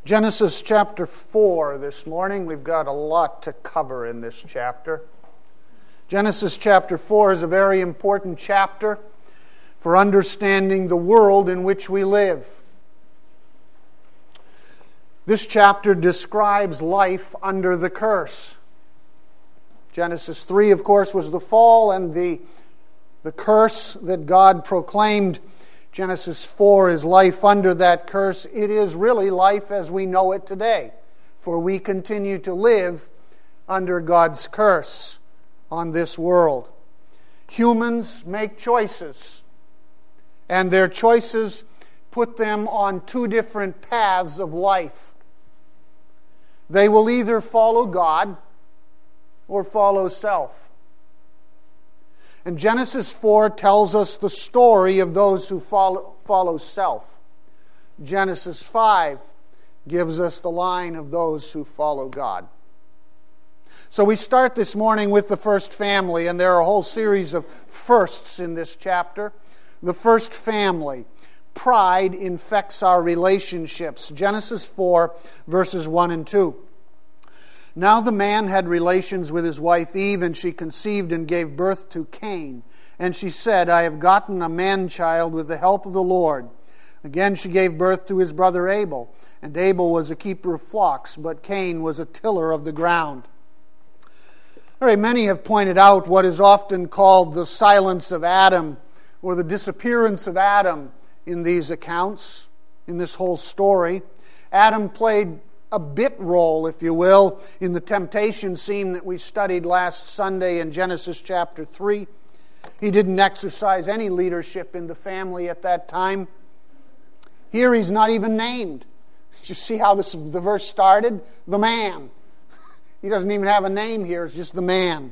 Genesis chapter 4 this morning. We've got a lot to cover in this chapter. Genesis chapter 4 is a very important chapter for understanding the world in which we live. This chapter describes life under the curse. Genesis 3, of course, was the fall and the curse that God proclaimed. Genesis 4 is life under that curse. It is really life as we know it today, for we continue to live under God's curse on this world. Humans make choices, and their choices put them on two different paths of life. They will either follow God or follow self. And Genesis 4 tells us the story of those who follow self. Genesis 5 gives us the line of those who follow God. So we start this morning with the first family, and there are a whole series of firsts in this chapter. The first family. Pride infects our relationships. Genesis 4, verses 1 and 2. Now the man had relations with his wife Eve, and she conceived and gave birth to Cain. And she said, I have gotten a man-child with the help of the Lord. Again she gave birth to his brother Abel. And Abel was a keeper of flocks, but Cain was a tiller of the ground. Very many have pointed out what is often called the silence of Adam, or the disappearance of Adam in these accounts, in this whole story. Adam played a bit role, if you will, in the temptation scene that we studied last Sunday in Genesis chapter 3. He didn't exercise any leadership in the family at that time. Here he's not even named. Did you see how the verse started? The man. He doesn't even have a name here, it's just the man.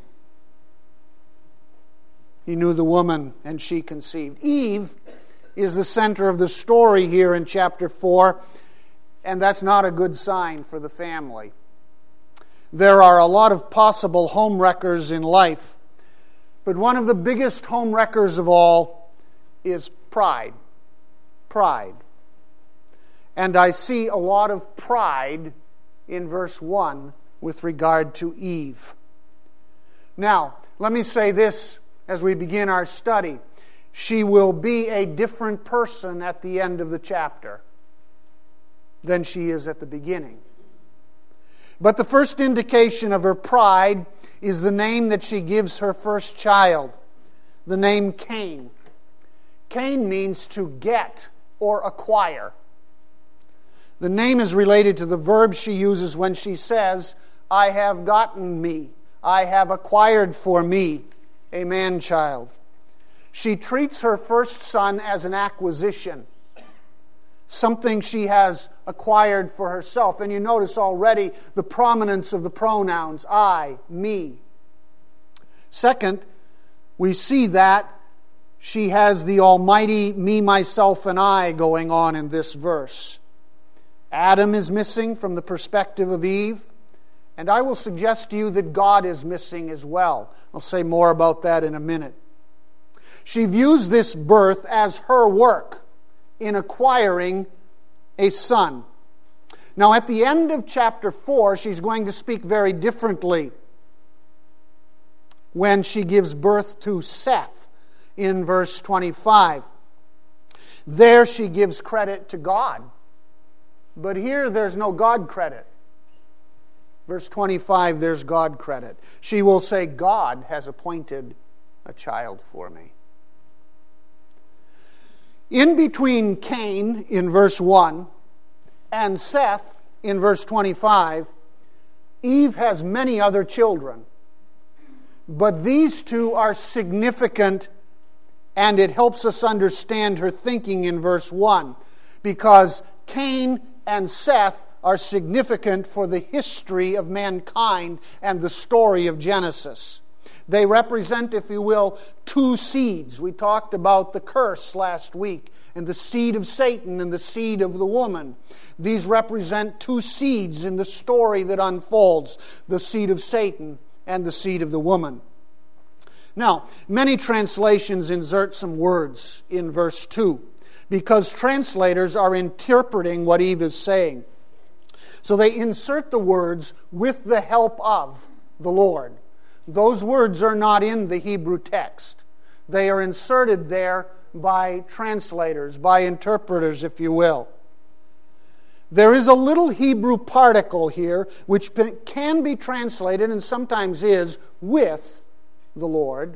He knew the woman, and she conceived. Eve is the center of the story here in chapter 4. And that's not a good sign for the family. There are a lot of possible homewreckers in life, but one of the biggest homewreckers of all is pride. Pride. And I see a lot of pride in verse 1 with regard to Eve. Now, let me say this as we begin our study. She will be a different person at the end of the chapter than she is at the beginning. But the first indication of her pride is the name that she gives her first child, the name Cain. Cain means to get or acquire. The name is related to the verb she uses when she says, I have gotten me, I have acquired for me a man-child. She treats her first son as an acquisition, something she has acquired for herself. And you notice already the prominence of the pronouns, I, me. Second, we see that she has the almighty me, myself, and I going on in this verse. Adam is missing from the perspective of Eve, and I will suggest to you that God is missing as well. I'll say more about that in a minute. She views this birth as her work in acquiring a son. Now, at the end of chapter 4, she's going to speak very differently when she gives birth to Seth in verse 25. There she gives credit to God. But here there's no God credit. Verse 25, there's God credit. She will say, God has appointed a child for me. In between Cain in verse 1 and Seth in verse 25, Eve has many other children. But these two are significant, and it helps us understand her thinking in verse 1, because Cain and Seth are significant for the history of mankind and the story of Genesis. They represent, if you will, two seeds. We talked about the curse last week, and the seed of Satan and the seed of the woman. These represent two seeds in the story that unfolds, the seed of Satan and the seed of the woman. Now, many translations insert some words in verse 2 because translators are interpreting what Eve is saying. So they insert the words, with the help of the Lord. Those words are not in the Hebrew text. They are inserted there by translators, by interpreters, if you will. There is a little Hebrew particle here which can be translated, and sometimes is, with the Lord.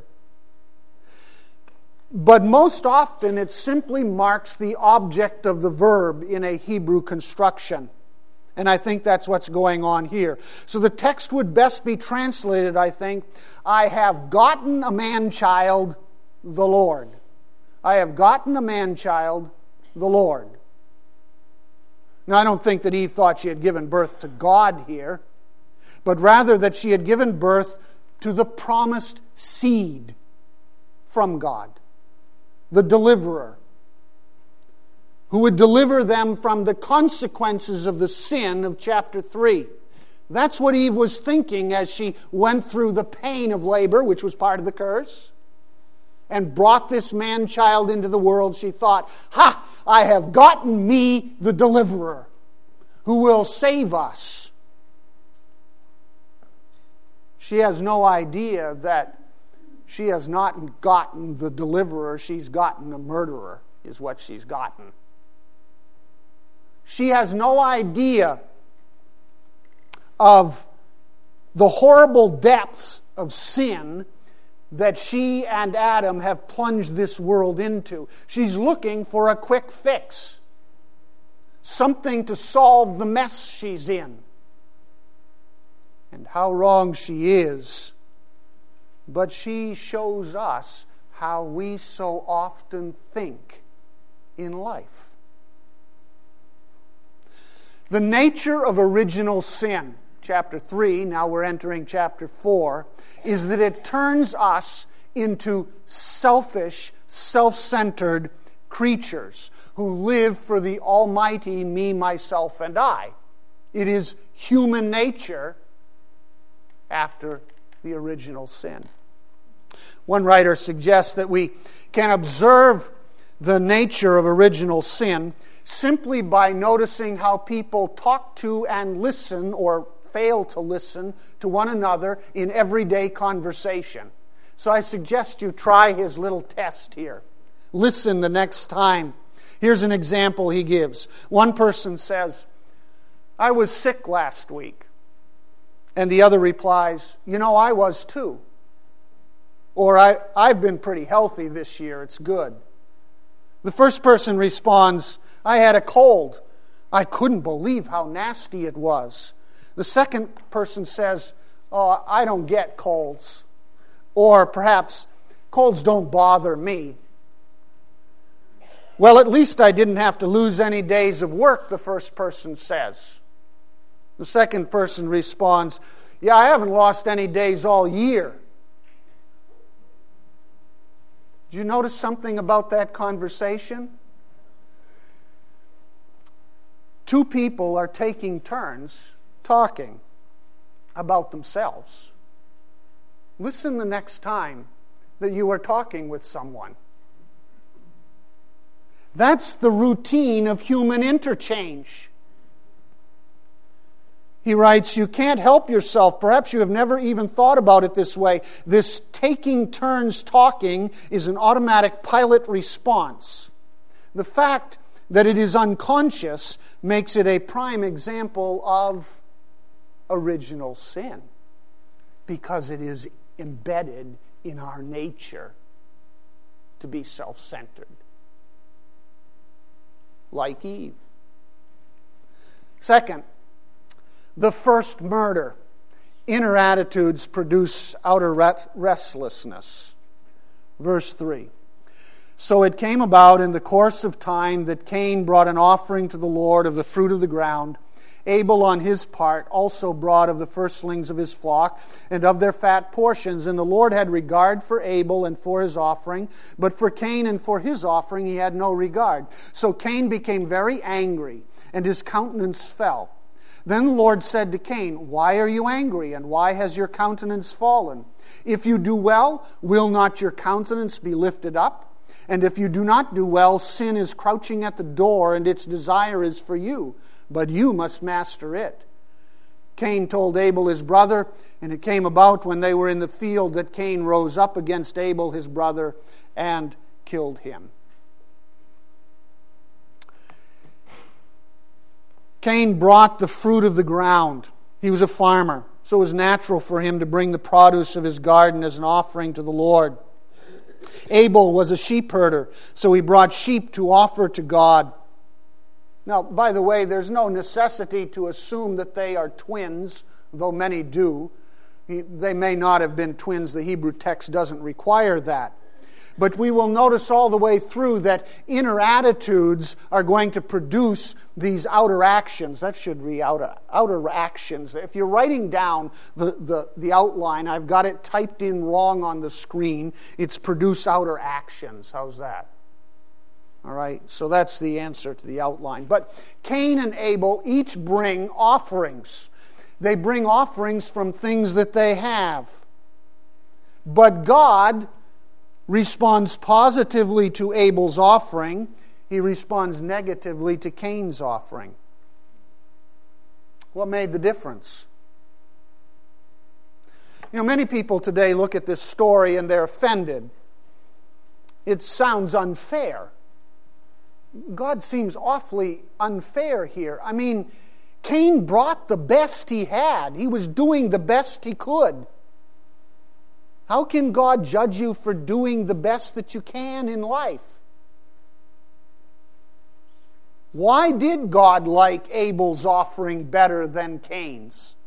But most often it simply marks the object of the verb in a Hebrew construction. And I think that's what's going on here. So the text would best be translated, I think, I have gotten a man-child, the Lord. I have gotten a man-child, the Lord. Now, I don't think that Eve thought she had given birth to God here, but rather that she had given birth to the promised seed from God, the deliverer, who would deliver them from the consequences of the sin of chapter 3. That's what Eve was thinking as she went through the pain of labor, which was part of the curse, and brought this man-child into the world. She thought, ha! I have gotten me the deliverer who will save us. She has no idea that she has not gotten the deliverer, she's gotten a murderer, is what she's gotten. She has no idea of the horrible depths of sin that she and Adam have plunged this world into. She's looking for a quick fix, something to solve the mess she's in. And how wrong she is. But she shows us how we so often think in life. The nature of original sin, chapter 3, now we're entering chapter 4, is that it turns us into selfish, self-centered creatures who live for the almighty me, myself, and I. It is human nature after the original sin. One writer suggests that we can observe the nature of original sin simply by noticing how people talk to and listen or fail to listen to one another in everyday conversation. So I suggest you try his little test here. Listen the next time. Here's an example he gives. One person says, I was sick last week. And the other replies, I was too. Or I've been pretty healthy this year, it's good. The first person responds, I had a cold. I couldn't believe how nasty it was. The second person says, I don't get colds. Or perhaps, colds don't bother me. Well, at least I didn't have to lose any days of work, the first person says. The second person responds, yeah, I haven't lost any days all year. Did you notice something about that conversation? Two people are taking turns talking about themselves. Listen the next time that you are talking with someone. That's the routine of human interchange. He writes, you can't help yourself. Perhaps you have never even thought about it this way. This taking turns talking is an automatic pilot response. The fact that it is unconscious makes it a prime example of original sin, because it is embedded in our nature to be self-centered, like Eve. Second, the first murder. Inner attitudes produce outer restlessness. Verse 3. So it came about in the course of time that Cain brought an offering to the Lord of the fruit of the ground. Abel on his part also brought of the firstlings of his flock and of their fat portions. And the Lord had regard for Abel and for his offering, but for Cain and for his offering he had no regard. So Cain became very angry, and his countenance fell. Then the Lord said to Cain, why are you angry, and why has your countenance fallen? If you do well, will not your countenance be lifted up? And if you do not do well, sin is crouching at the door, and its desire is for you, but you must master it. Cain told Abel his brother, and it came about when they were in the field that Cain rose up against Abel his brother and killed him. Cain brought the fruit of the ground. He was a farmer, so it was natural for him to bring the produce of his garden as an offering to the Lord. Abel was a sheep herder, so he brought sheep to offer to God. Now, by the way, there's no necessity to assume that they are twins, though many do. They may not have been twins. The Hebrew text doesn't require that. But we will notice all the way through that inner attitudes are going to produce these outer actions. That should read outer actions. If you're writing down the outline, I've got it typed in wrong on the screen. It's produce outer actions. How's that? All right, so that's the answer to the outline. But Cain and Abel each bring offerings. They bring offerings from things that they have. But God responds positively to Abel's offering. He responds negatively to Cain's offering. What made the difference? You know, many people today look at this story and they're offended. It sounds unfair. God seems awfully unfair here. I mean, Cain brought the best he had. He was doing the best he could. How can God judge you for doing the best that you can in life? Why did God like Abel's offering better than Cain's?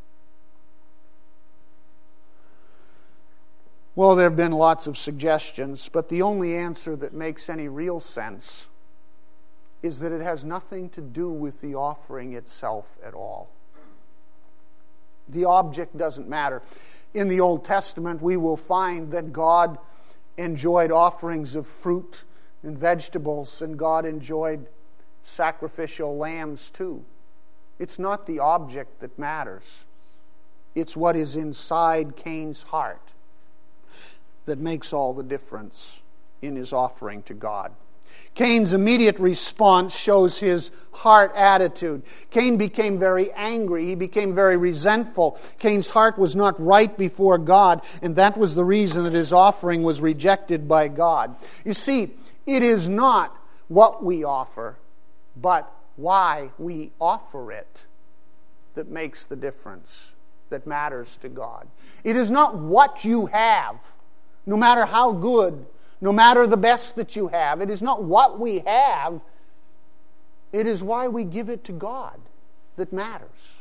Well, there have been lots of suggestions, but the only answer that makes any real sense is that it has nothing to do with the offering itself at all. The object doesn't matter. In the Old Testament, we will find that God enjoyed offerings of fruit and vegetables, and God enjoyed sacrificial lambs too. It's not the object that matters. It's what is inside Cain's heart that makes all the difference in his offering to God. Cain's immediate response shows his heart attitude. Cain became very angry. He became very resentful. Cain's heart was not right before God, and that was the reason that his offering was rejected by God. You see, it is not what we offer, but why we offer it that makes the difference, that matters to God. It is not what you have, no matter how good, no matter the best that you have. It is not what we have. It is why we give it to God that matters.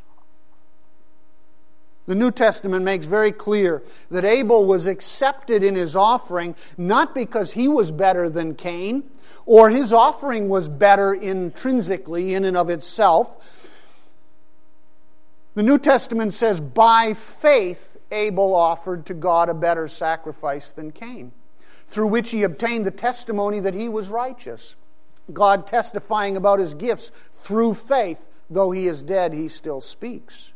The New Testament makes very clear that Abel was accepted in his offering not because he was better than Cain or his offering was better intrinsically in and of itself. The New Testament says, by faith Abel offered to God a better sacrifice than Cain, through which he obtained the testimony that he was righteous. God testifying about his gifts through faith, though he is dead, he still speaks.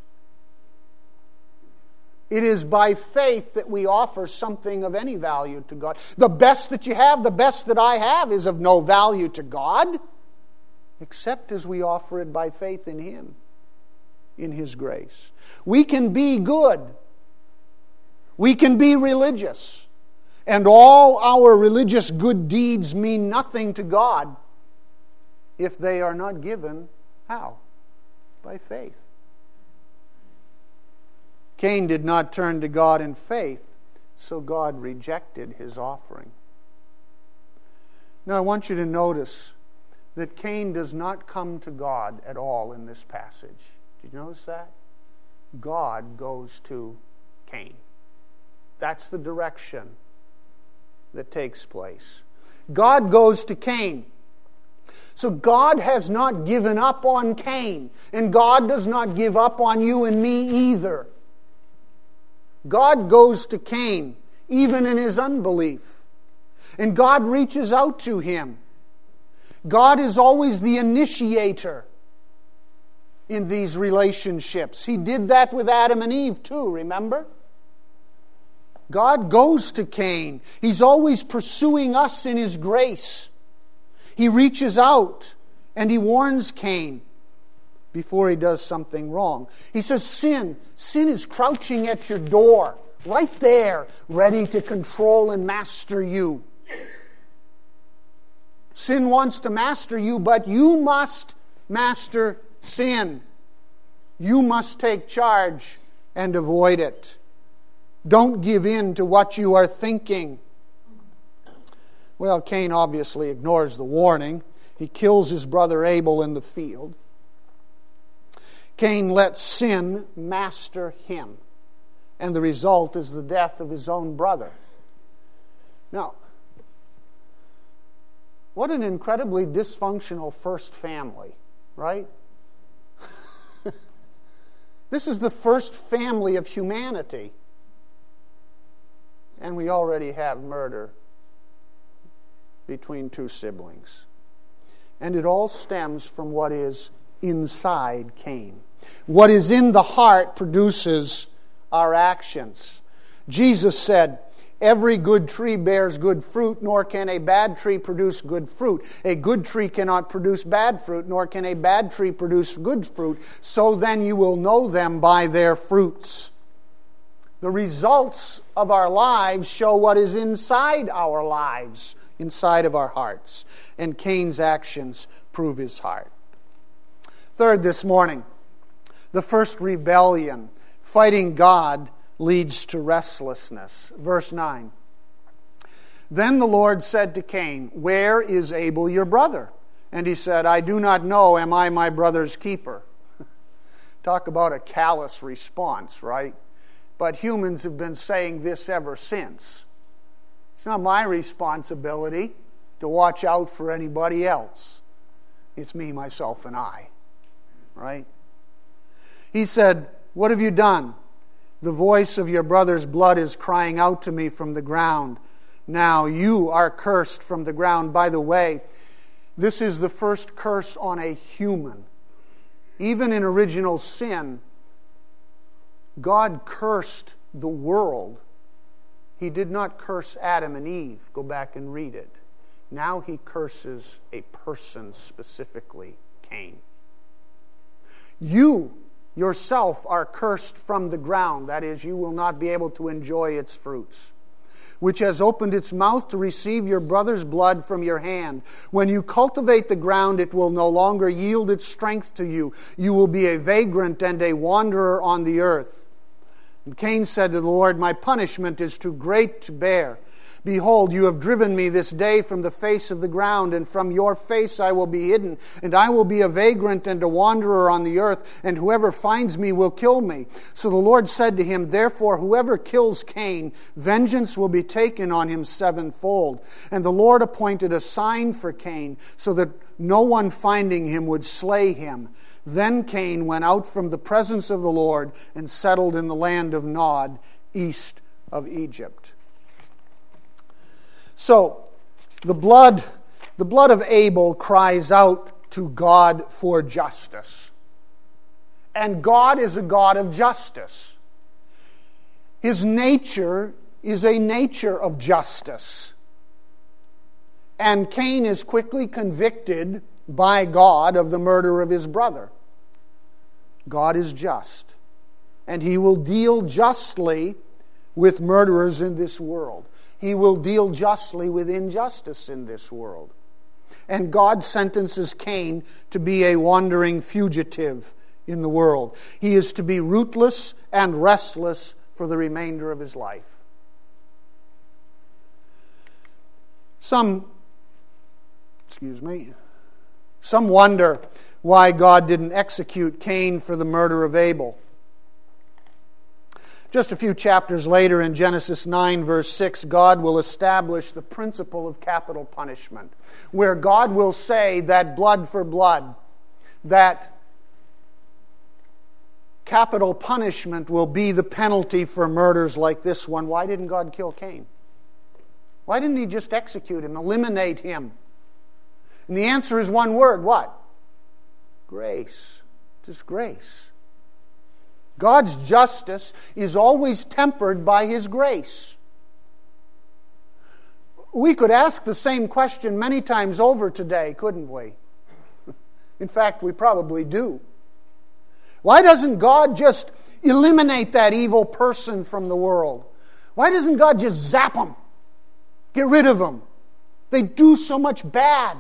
It is by faith that we offer something of any value to God. The best that you have, the best that I have, is of no value to God, except as we offer it by faith in Him, in His grace. We can be good. We can be religious. And all our religious good deeds mean nothing to God if they are not given, how? By faith. Cain did not turn to God in faith, so God rejected his offering. Now I want you to notice that Cain does not come to God at all in this passage. Did you notice that? God goes to Cain. That's the direction that takes place. God goes to Cain. So God has not given up on Cain, and God does not give up on you and me either. God goes to Cain, even in his unbelief, and God reaches out to him. God is always the initiator in these relationships. He did that with Adam and Eve too, remember? God goes to Cain. He's always pursuing us in His grace. He reaches out and He warns Cain before he does something wrong. He says, sin is crouching at your door, right there, ready to control and master you. Sin wants to master you, but you must master sin. You must take charge and avoid it. Don't give in to what you are thinking. Well, Cain obviously ignores the warning. He kills his brother Abel in the field. Cain lets sin master him, and the result is the death of his own brother. Now, what an incredibly dysfunctional first family, right? This is the first family of humanity. And we already have murder between two siblings. And it all stems from what is inside Cain. What is in the heart produces our actions. Jesus said, "Every good tree bears good fruit, nor can a bad tree produce good fruit. A good tree cannot produce bad fruit, nor can a bad tree produce good fruit. So then you will know them by their fruits." The results of our lives show what is inside our lives, inside of our hearts. And Cain's actions prove his heart. Third, this morning, the first rebellion, fighting God, leads to restlessness. Verse 9. Then the Lord said to Cain, "Where is Abel your brother?" And he said, "I do not know. Am I my brother's keeper?" Talk about a callous response, right? But humans have been saying this ever since. It's not my responsibility to watch out for anybody else. It's me, myself, and I. Right? He said, "What have you done? The voice of your brother's blood is crying out to me from the ground. Now you are cursed from the ground." By the way, this is the first curse on a human. Even in original sin, God cursed the world. He did not curse Adam and Eve. Go back and read it. Now He curses a person specifically, Cain. You yourself are cursed from the ground. That is, you will not be able to enjoy its fruits, which has opened its mouth to receive your brother's blood from your hand. When you cultivate the ground, it will no longer yield its strength to you. You will be a vagrant and a wanderer on the earth. And Cain said to the Lord, "My punishment is too great to bear. Behold, you have driven me this day from the face of the ground, and from your face I will be hidden, and I will be a vagrant and a wanderer on the earth, and whoever finds me will kill me." So the Lord said to him, "Therefore, whoever kills Cain, vengeance will be taken on him sevenfold." And the Lord appointed a sign for Cain, so that no one finding him would slay him. Then Cain went out from the presence of the Lord and settled in the land of Nod, east of Egypt. So, the blood of Abel cries out to God for justice. And God is a God of justice. His nature is a nature of justice. And Cain is quickly convicted by God of the murder of his brother. God is just, and He will deal justly with murderers in this world. He will deal justly with injustice in this world. And God sentences Cain to be a wandering fugitive in the world. He is to be rootless and restless for the remainder of his life. Some wonder why God didn't execute Cain for the murder of Abel. Just a few chapters later in Genesis 9, verse 6, God will establish the principle of capital punishment, where God will say that blood for blood, that capital punishment will be the penalty for murders like this one. Why didn't God kill Cain? Why didn't He just execute him, eliminate him? And the answer is one word, what? Grace. Just grace. God's justice is always tempered by His grace. we could ask the same question many times over today, couldn't we? In fact, we probably do. Why doesn't God just eliminate that evil person from the world? Why doesn't God just zap them? Get rid of them? They do so much bad.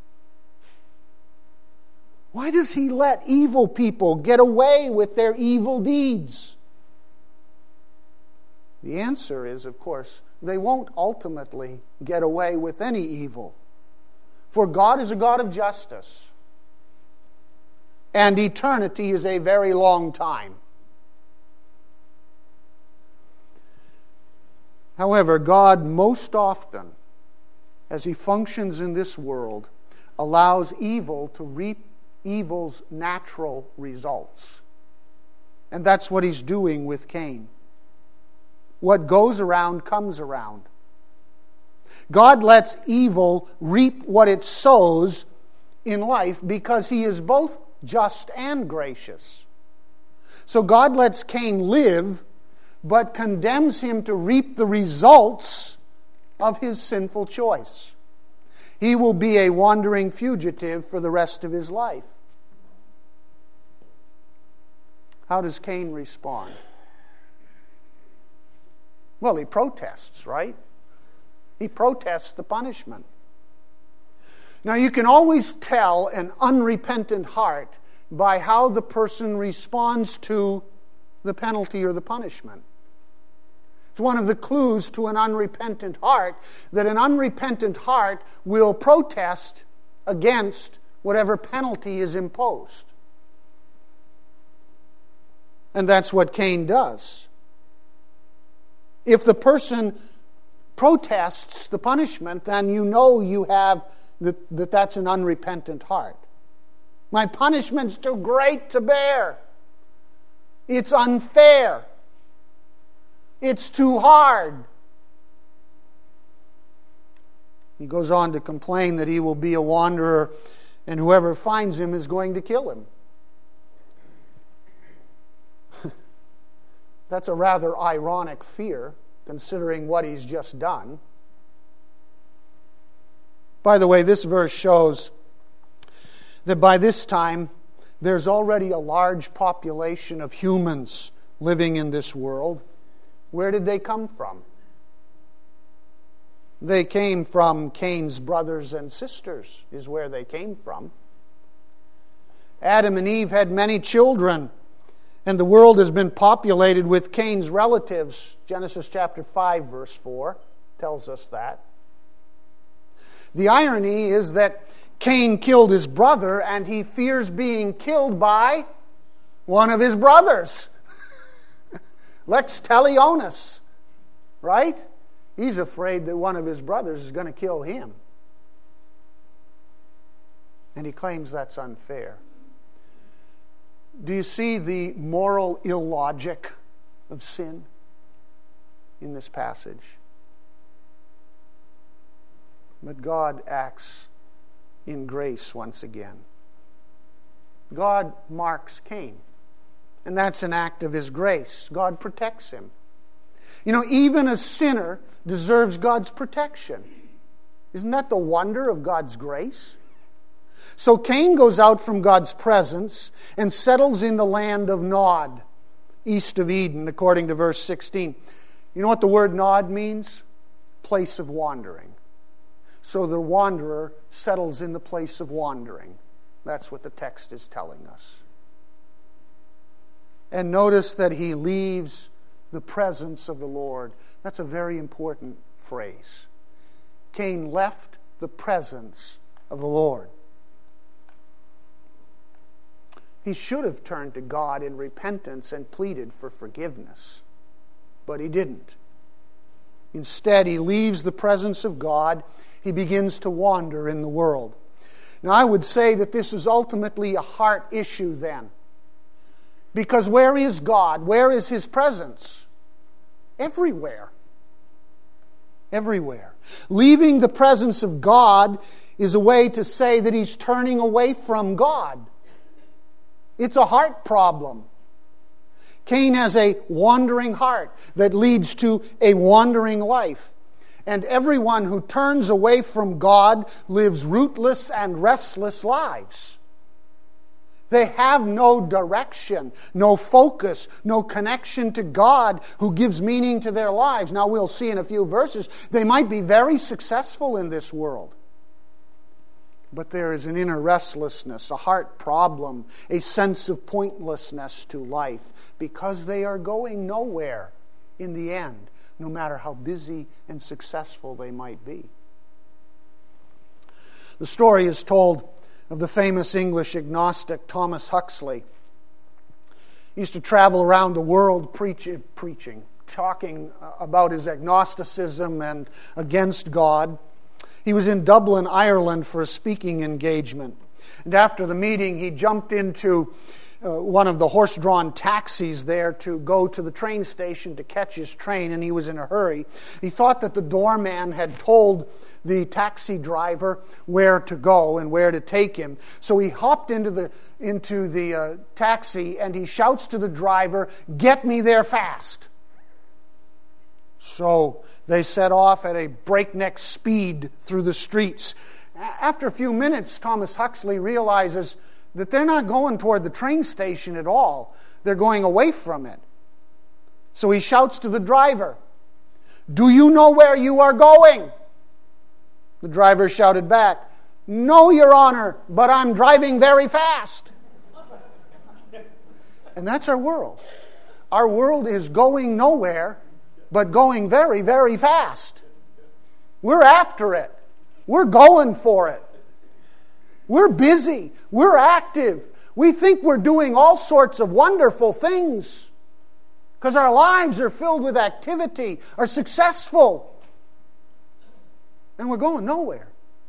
Why does He let evil people get away with their evil deeds? The answer is, of course, they won't ultimately get away with any evil. For God is a God of justice. And eternity is a very long time. However, God most often, as He functions in this world, allows evil to reap evil's natural results. And that's what He's doing with Cain. What goes around comes around. God lets evil reap what it sows in life because He is both just and gracious. So God lets Cain live, but condemns him to reap the results of his sinful choice. He will be a wandering fugitive for the rest of his life. How does Cain respond? Well, he protests, right? He protests the punishment. Now, you can always tell an unrepentant heart by how the person responds to the penalty or the punishment. It's one of the clues to an unrepentant heart that an unrepentant heart will protest against whatever penalty is imposed. And that's what Cain does. If the person protests the punishment, then you know you have that's an unrepentant heart. My punishment's too great to bear. It's unfair. It's too hard. He goes on to complain that he will be a wanderer and whoever finds him is going to kill him. That's a rather ironic fear, considering what he's just done. By the way, this verse shows that by this time, there's already a large population of humans living in this world. Where did they come from? They came from Cain's brothers and sisters, is where they came from. Adam and Eve had many children, and the world has been populated with Cain's relatives. Genesis chapter 5, verse 4 tells us that. The irony is that Cain killed his brother, and he fears being killed by one of his brothers. Lex talionis, right? He's afraid that one of his brothers is going to kill him. And he claims that's unfair. Do you see the moral illogic of sin in this passage? But God acts in grace once again. God marks Cain, and that's an act of His grace. God protects him. You know, even a sinner deserves God's protection. Isn't that the wonder of God's grace? So Cain goes out from God's presence and settles in the land of Nod, east of Eden, according to verse 16. You know what the word Nod means? Place of wandering. So the wanderer settles in the place of wandering. That's what the text is telling us. And notice that he leaves the presence of the Lord. That's a very important phrase. Cain left the presence of the Lord. He should have turned to God in repentance and pleaded for forgiveness, but he didn't. Instead, he leaves the presence of God. He begins to wander in the world. Now, I would say that this is ultimately a heart issue then. Because where is God? Where is His presence? Everywhere. Everywhere. Leaving the presence of God is a way to say that he's turning away from God. It's a heart problem. Cain has a wandering heart that leads to a wandering life. And everyone who turns away from God lives rootless and restless lives. They have no direction, no focus, no connection to God who gives meaning to their lives. Now we'll see in a few verses, they might be very successful in this world. But there is an inner restlessness, a heart problem, a sense of pointlessness to life because they are going nowhere in the end, no matter how busy and successful they might be. The story is told of the famous English agnostic Thomas Huxley. He used to travel around the world preaching, talking about his agnosticism and against God. He was in Dublin, Ireland for a speaking engagement. And after the meeting, he jumped into one of the horse-drawn taxis there to go to the train station to catch his train, and he was in a hurry. He thought that the doorman had told the taxi driver where to go and where to take him. So he hopped into the taxi and he shouts to the driver, "Get me there fast." So they set off at a breakneck speed through the streets. After a few minutes, Thomas Huxley realizes that they're not going toward the train station at all. They're going away from it. So he shouts to the driver, "Do you know where you are going?" The driver shouted back, "No, Your Honor, but I'm driving very fast." And that's our world. Our world is going nowhere, but going very, very fast. We're after it. We're going for it. We're busy. We're active. We think we're doing all sorts of wonderful things because our lives are filled with activity, are successful. And we're going nowhere.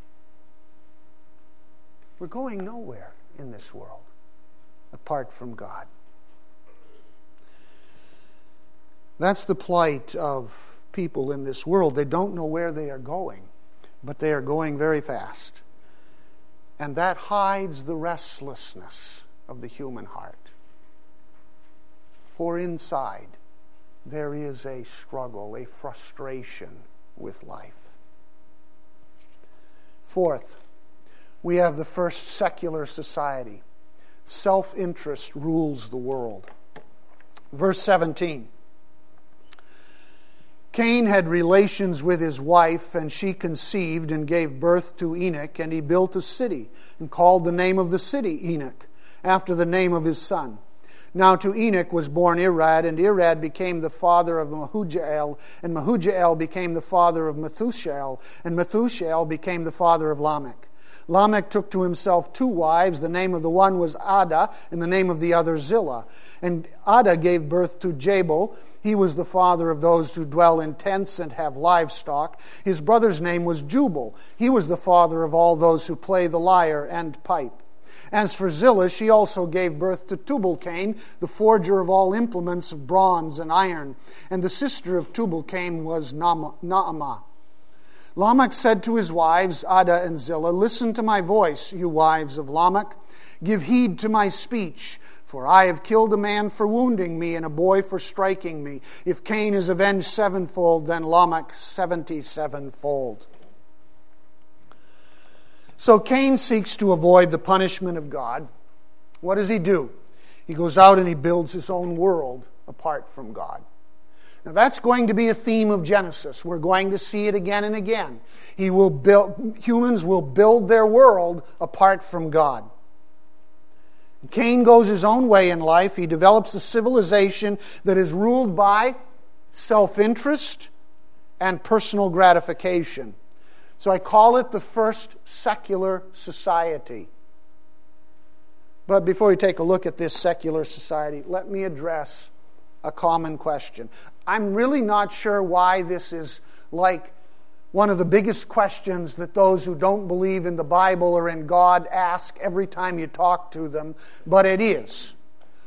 We're going nowhere in this world apart from God. That's the plight of people in this world. They don't know where they are going, but they are going very fast. And that hides the restlessness of the human heart. For inside, there is a struggle, a frustration with life. Fourth, we have the first secular society. Self-interest rules the world. Verse 17. Cain had relations with his wife, and she conceived and gave birth to Enoch, and he built a city and called the name of the city Enoch, after the name of his son. Now to Enoch was born Irad, and Irad became the father of Mehujael, and Mehujael became the father of Methushael, and Methushael became the father of Lamech. Lamech took to himself 2 wives. The name of the one was Ada, and the name of the other Zillah. And Ada gave birth to Jabal. He was the father of those who dwell in tents and have livestock. His brother's name was Jubal. He was the father of all those who play the lyre and pipe. As for Zillah, she also gave birth to Tubal-Cain, the forger of all implements of bronze and iron. And the sister of Tubal-Cain was Naamah. Lamech said to his wives, Ada and Zillah, "Listen to my voice, you wives of Lamech. Give heed to my speech. For I have killed a man for wounding me and a boy for striking me. If Cain is avenged 7-fold, then Lamech 77-fold. So Cain seeks to avoid the punishment of God. What does he do? He goes out and he builds his own world apart from God. Now that's going to be a theme of Genesis. We're going to see it again and again. Humans will build their world apart from God. Cain goes his own way in life. He develops a civilization that is ruled by self-interest and personal gratification. So I call it the first secular society. But before we take a look at this secular society, let me address a common question. I'm really not sure why this is like one of the biggest questions that those who don't believe in the Bible or in God ask every time you talk to them, but it is.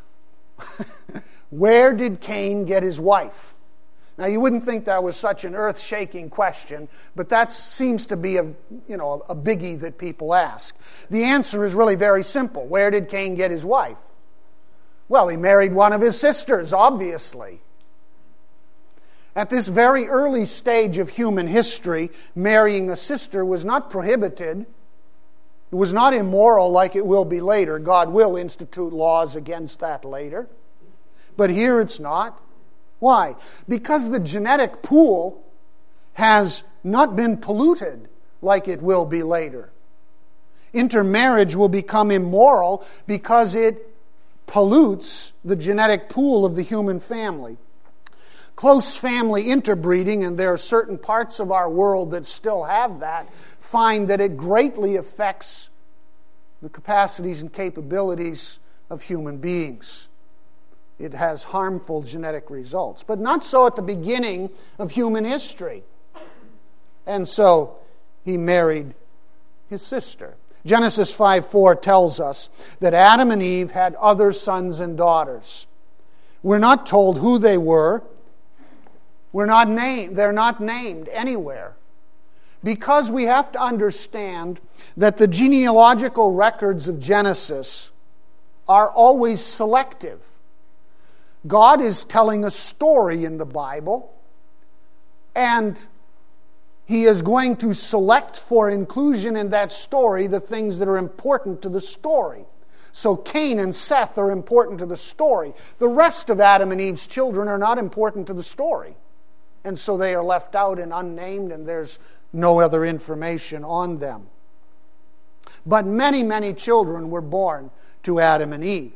Where did Cain get his wife? Now, you wouldn't think that was such an earth-shaking question, but that seems to be a biggie that people ask. The answer is really very simple. Where did Cain get his wife? Well, he married one of his sisters, obviously. At this very early stage of human history, marrying a sister was not prohibited. It was not immoral like it will be later. God will institute laws against that later. But here it's not. Why? Because the genetic pool has not been polluted like it will be later. Intermarriage will become immoral because it pollutes the genetic pool of the human family. Close family interbreeding, and there are certain parts of our world that still have that, find that it greatly affects the capacities and capabilities of human beings. It has harmful genetic results. But not so at the beginning of human history. And so he married his sister. Genesis 5:4 tells us that Adam and Eve had other sons and daughters. We're not told who they were. They're not named anywhere. Because we have to understand that the genealogical records of Genesis are always selective. God is telling a story in the Bible, and He is going to select for inclusion in that story the things that are important to the story. So Cain and Seth are important to the story. The rest of Adam and Eve's children are not important to the story. And so they are left out and unnamed, and there's no other information on them. But many, many children were born to Adam and Eve.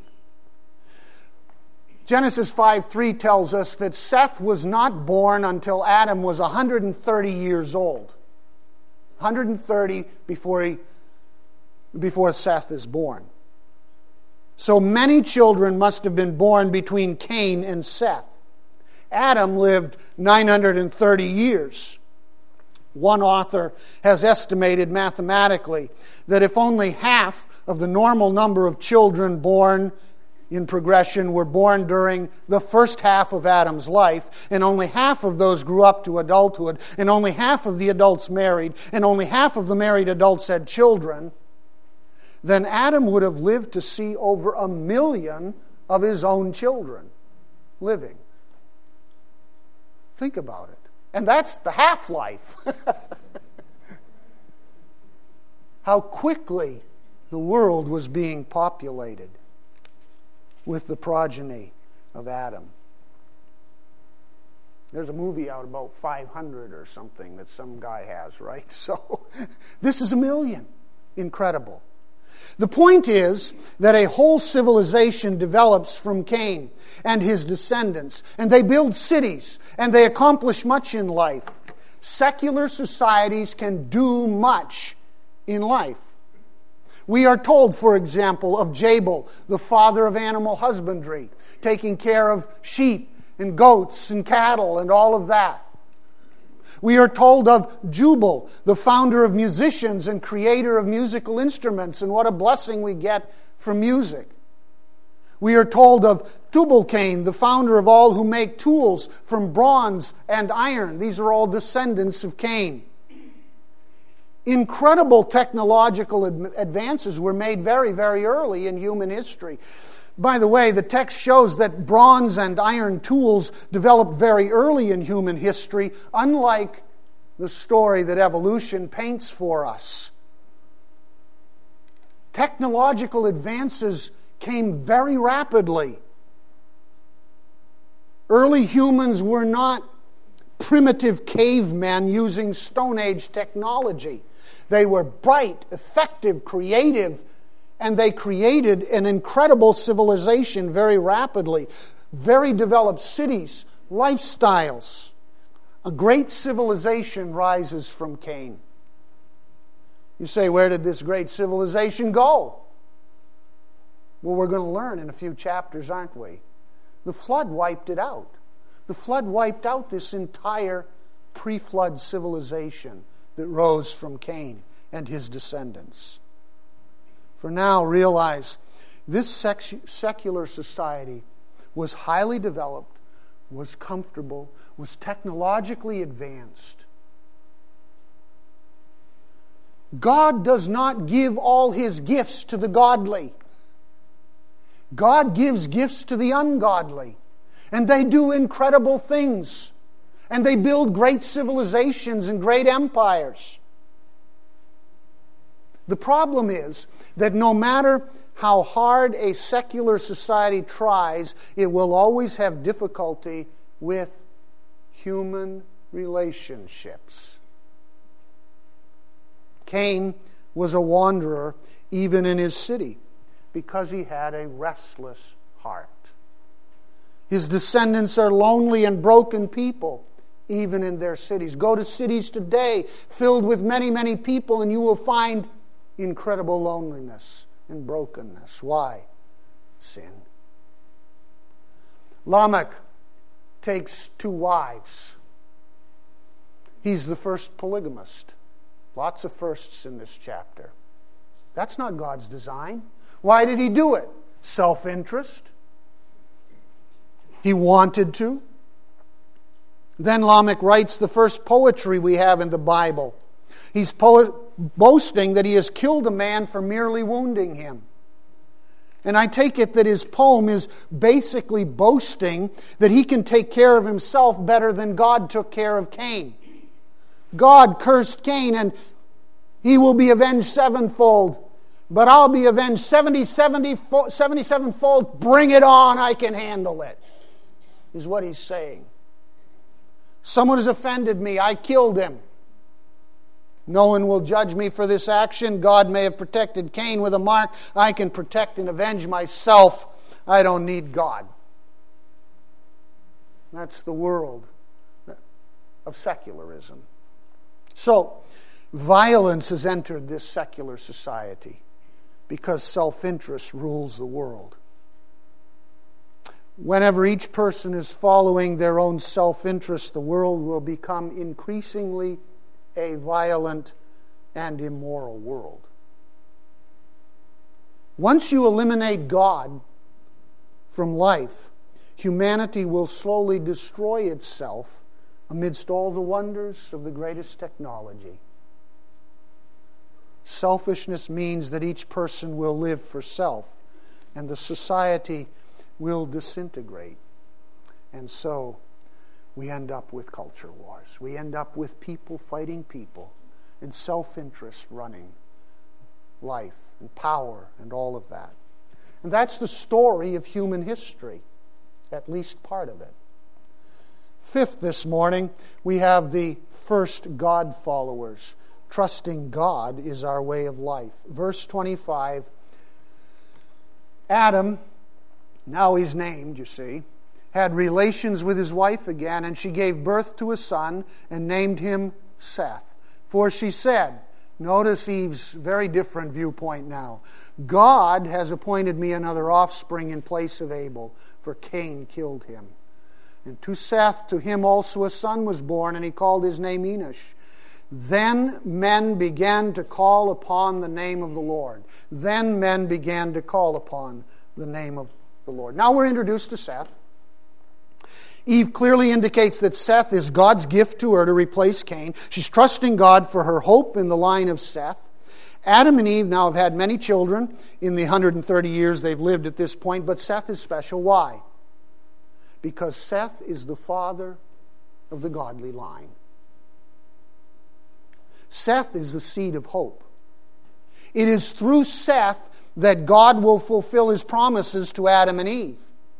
Genesis 5:3 tells us that Seth was not born until Adam was 130 years old. 130 before Seth is born. So many children must have been born between Cain and Seth. Adam lived 930 years. One author has estimated mathematically that if only half of the normal number of children born in progression were born during the first half of Adam's life, and only half of those grew up to adulthood, and only half of the adults married, and only half of the married adults had children, then Adam would have lived to see over 1 million of his own children living. Think about it. And that's the half-life. How quickly the world was being populated with the progeny of Adam. There's a movie out about 500 or something that some guy has, right? So this is 1 million. Incredible. The point is that a whole civilization develops from Cain and his descendants, and they build cities, and they accomplish much in life. Secular societies can do much in life. We are told, for example, of Jabal, the father of animal husbandry, taking care of sheep and goats and cattle and all of that. We are told of Jubal, the founder of musicians and creator of musical instruments, and what a blessing we get from music. We are told of Tubal-Cain, the founder of all who make tools from bronze and iron. These are all descendants of Cain. Incredible technological advances were made very, very early in human history. By the way, the text shows that bronze and iron tools developed very early in human history, unlike the story that evolution paints for us. Technological advances came very rapidly. Early humans were not primitive cavemen using Stone Age technology. They were bright, effective, creative, and they created an incredible civilization very rapidly. Very developed cities, lifestyles. A great civilization rises from Cain. You say, where did this great civilization go? Well, we're going to learn in a few chapters, aren't we? The flood wiped it out. The flood wiped out this entire pre-flood civilization that rose from Cain and his descendants. For now, realize this secular society was highly developed, was comfortable, was technologically advanced. God does not give all His gifts to the godly. God gives gifts to the ungodly, and they do incredible things. And they build great civilizations and great empires. The problem is that no matter how hard a secular society tries, it will always have difficulty with human relationships. Cain was a wanderer even in his city because he had a restless heart. His descendants are lonely and broken people even in their cities. Go to cities today filled with many, many people and you will find incredible loneliness and brokenness. Why? Sin. Lamech takes 2 wives. He's the first polygamist. Lots of firsts in this chapter. That's not God's design. Why did he do it? Self-interest. He wanted to. Then Lamech writes the first poetry we have in the Bible. He's boasting that he has killed a man for merely wounding him. And I take it that his poem is basically boasting that he can take care of himself better than God took care of Cain. God cursed Cain and he will be avenged 7-fold. But I'll be avenged 77-fold. Bring it on, I can handle it, is what he's saying. Someone has offended me, I killed him. No one will judge me for this action. God may have protected Cain with a mark. I can protect and avenge myself. I don't need God. That's the world of secularism. So, violence has entered this secular society because self-interest rules the world. Whenever each person is following their own self-interest, the world will become increasingly a violent and immoral world. Once you eliminate God from life, humanity will slowly destroy itself amidst all the wonders of the greatest technology. Selfishness means that each person will live for self, and the society will disintegrate. And so we end up with culture wars. We end up with people fighting people and self-interest running life and power and all of that. And that's the story of human history, at least part of it. Fifth, this morning, we have the first God followers. Trusting God is our way of life. Verse 25, Adam, now he's named, you see, had relations with his wife again, and she gave birth to a son and named him Seth. For she said, notice Eve's very different viewpoint now, God has appointed me another offspring in place of Abel, for Cain killed him. And to Seth, to him also a son was born, and he called his name Enosh. Then men began to call upon the name of the Lord. Then men began to call upon the name of the Lord. Now we're introduced to Seth. Eve clearly indicates that Seth is God's gift to her to replace Cain. She's trusting God for her hope in the line of Seth. Adam and Eve now have had many children in the 130 years they've lived at this point, but Seth is special. Why? Because Seth is the father of the godly line. Seth is the seed of hope. It is through Seth that God will fulfill his promises to Adam and Eve.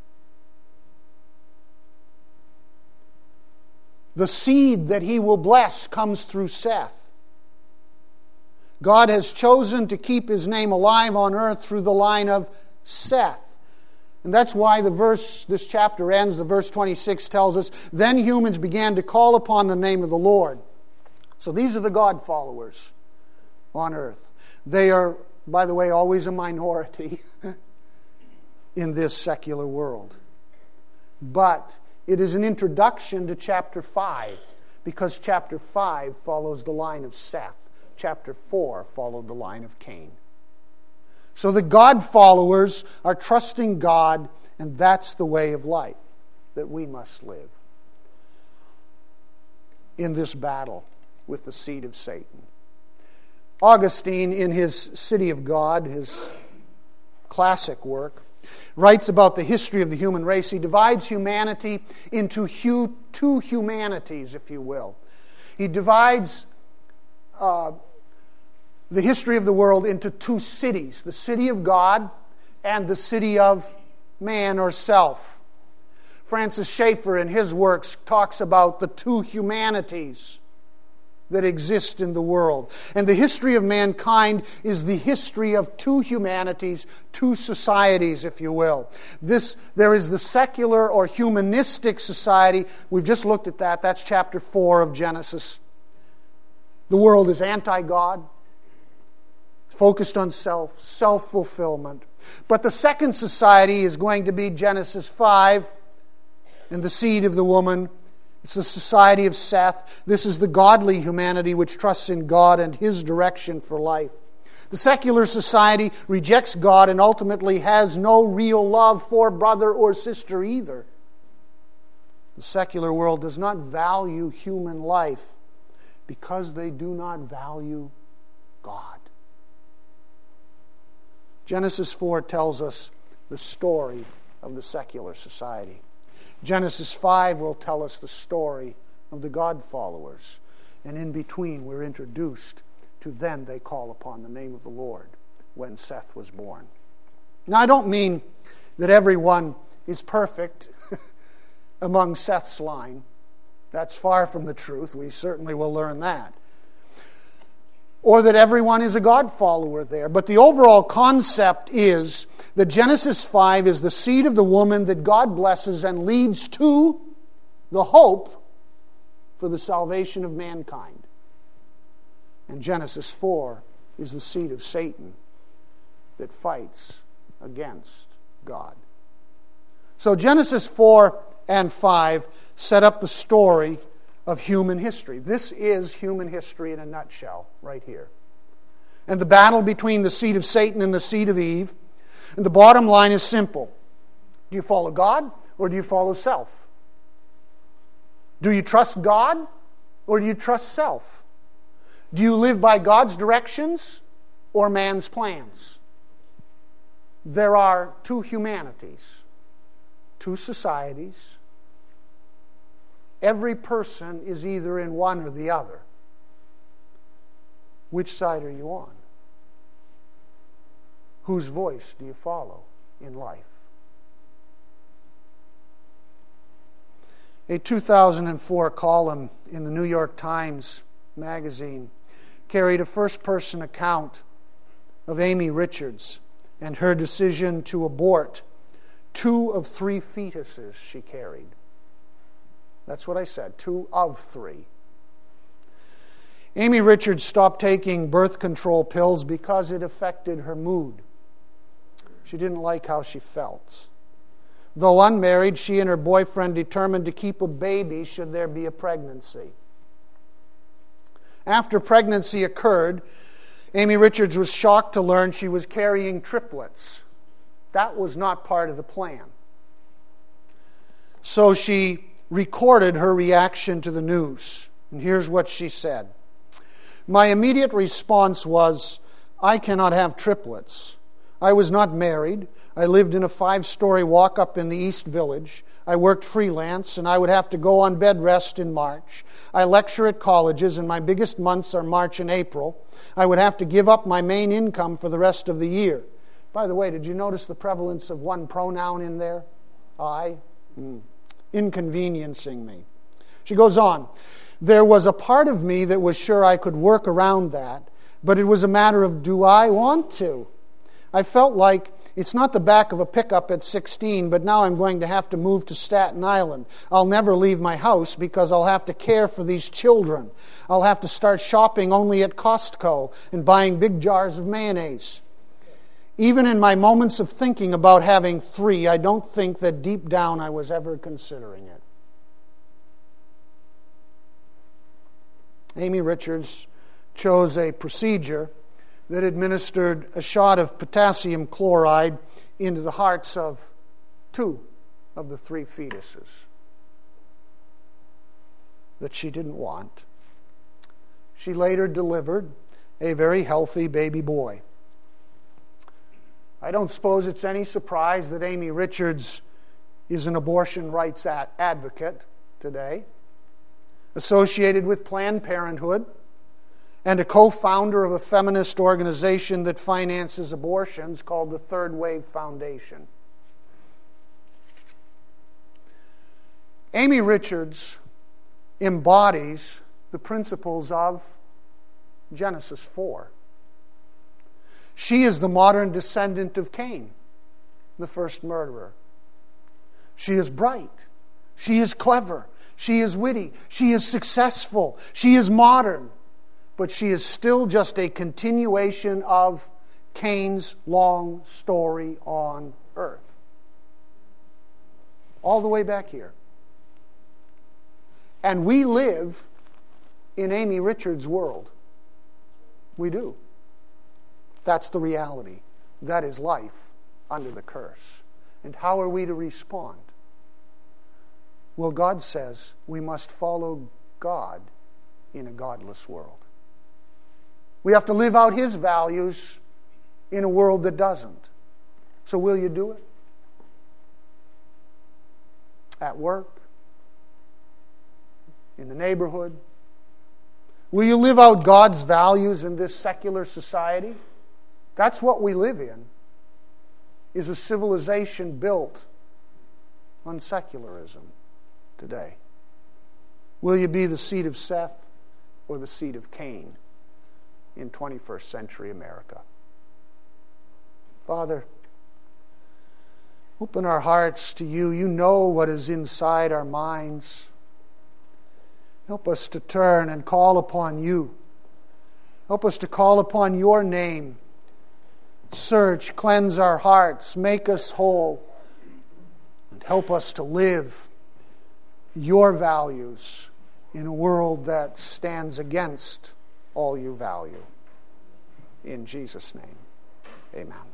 The seed that he will bless comes through Seth. God has chosen to keep his name alive on earth through the line of Seth. And that's why this chapter ends, the verse 26 tells us, then humans began to call upon the name of the Lord. So these are the God followers on earth. They are, by the way, always a minority in this secular world. But it is an introduction to chapter 5, because chapter 5 follows the line of Seth. Chapter 4 followed the line of Cain. So the God followers are trusting God, and that's the way of life that we must live in this battle with the seed of Satan. Augustine, in his City of God, his classic work, writes about the history of the human race. He divides humanity into two humanities, if you will. He divides the history of the world into two cities, the city of God and the city of man or self. Francis Schaeffer in his works talks about the two humanities that exist in the world. And the history of mankind is the history of two humanities, two societies, if you will. There is the secular or humanistic society. We've just looked at that. That's chapter 4 of Genesis. The world is anti-God, focused on self-fulfillment. But the second society is going to be Genesis 5, and the seed of the woman. It's the society of Seth. This is the godly humanity which trusts in God and His direction for life. The secular society rejects God and ultimately has no real love for brother or sister either. The secular world does not value human life because they do not value God. Genesis 4 tells us the story of the secular society. Genesis 5 will tell us the story of the God followers. And in between, we're introduced to then they call upon the name of the Lord when Seth was born. Now, I don't mean that everyone is perfect among Seth's line. That's far from the truth. We certainly will learn that. Or that everyone is a God follower there. But the overall concept is that Genesis 5 is the seed of the woman that God blesses and leads to the hope for the salvation of mankind. And Genesis 4 is the seed of Satan that fights against God. So Genesis 4 and 5 set up the story of human history. This is human history in a nutshell, right here. And the battle between the seed of Satan and the seed of Eve. And the bottom line is simple. Do you follow God or do you follow self? Do you trust God or do you trust self? Do you live by God's directions or man's plans? There are two humanities, two societies. Every person is either in one or the other. Which side are you on? Whose voice do you follow in life? A 2004 column in the New York Times magazine carried a first-person account of Amy Richards and her decision to abort 2 of 3 fetuses she carried. That's what I said, 2 of 3. Amy Richards stopped taking birth control pills because it affected her mood. She didn't like how she felt. Though unmarried, she and her boyfriend determined to keep a baby should there be a pregnancy. After pregnancy occurred, Amy Richards was shocked to learn she was carrying triplets. That was not part of the plan. So she recorded her reaction to the news. And here's what she said. My immediate response was, I cannot have triplets. I was not married. I lived in a 5-story walk-up in the East Village. I worked freelance, and I would have to go on bed rest in March. I lecture at colleges, and my biggest months are March and April. I would have to give up my main income for the rest of the year. By the way, did you notice the prevalence of one pronoun in there? I? Inconveniencing me. She goes on. There was a part of me that was sure I could work around that, but it was a matter of, do I want to? I felt like it's not the back of a pickup at 16, but now I'm going to have to move to Staten Island. I'll never leave my house because I'll have to care for these children. I'll have to start shopping only at Costco and buying big jars of mayonnaise. Even in my moments of thinking about having 3, I don't think that deep down I was ever considering it. Amy Richards chose a procedure that administered a shot of potassium chloride into the hearts of 2 of the 3 fetuses that she didn't want. She later delivered a very healthy baby boy. I don't suppose it's any surprise that Amy Richards is an abortion rights advocate today, associated with Planned Parenthood, and a co-founder of a feminist organization that finances abortions called the Third Wave Foundation. Amy Richards embodies the principles of Genesis 4. She is the modern descendant of Cain, the first murderer. She is bright. She is clever. She is witty. She is successful. She is modern. But she is still just a continuation of Cain's long story on earth. All the way back here. And we live in Amy Richards' world. We do. That's the reality. That is life under the curse. And how are we to respond? Well, God says we must follow God in a godless world. We have to live out His values in a world that doesn't. So will you do it? At work? In the neighborhood? Will you live out God's values in this secular society? That's what we live in, is a civilization built on secularism today. Will you be the seed of Seth or the seed of Cain in 21st century America? Father, open our hearts to You. You know what is inside our minds. Help us to turn and call upon You. Help us to call upon Your name. Search, cleanse our hearts, make us whole, and help us to live Your values in a world that stands against all You value. In Jesus' name, amen.